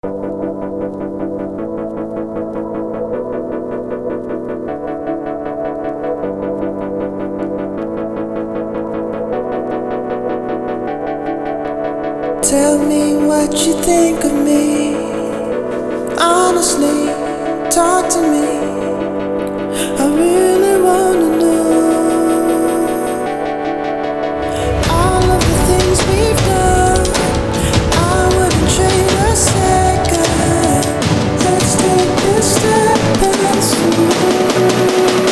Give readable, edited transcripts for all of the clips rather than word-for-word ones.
Tell me what you think of me. Honestly, talk to me. I really wanna know all of the things we've done. I wouldn't trade a second. Let's take this step and see.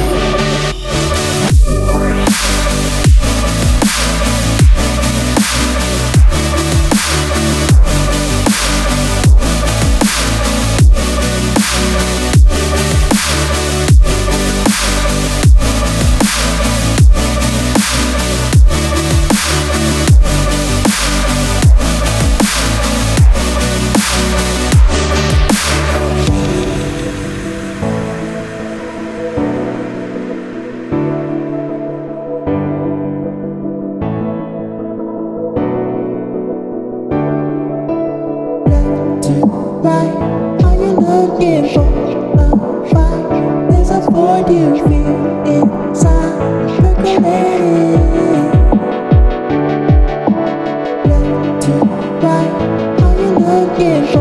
Right, are you looking for a fight? There's a void you feel inside, percolating. Left to right, are you looking for